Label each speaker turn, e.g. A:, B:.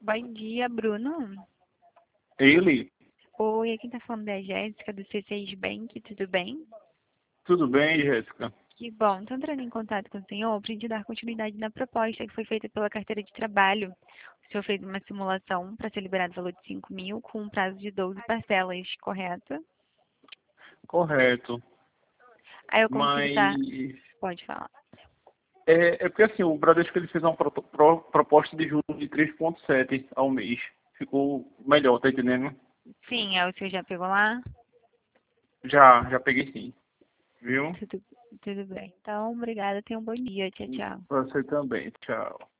A: Bom dia, Bruno.
B: Ele,
A: Oi, aqui tá falando da Jéssica, do C6 Bank, tudo bem?
B: tudo bem, Jéssica?
A: Que bom. Estou entrando em contato com o senhor para te dar continuidade na proposta que foi feita pela carteira de trabalho. O senhor fez uma simulação para ser liberado o valor de 5 mil com um prazo de 12 parcelas, correto?
B: Correto.
A: Aí eu consigo
B: Mas
A: estar... Pode falar.
B: é porque assim, o Bradesco ele fez uma proposta de juros de 3,7 ao mês. Ficou melhor, tá entendendo?
A: Sim, aí o senhor já pegou lá?
B: Já peguei sim, viu?
A: Tudo, tudo bem. Então, obrigada. Tenha um bom dia. Tchau, tchau.
B: Você também, tchau.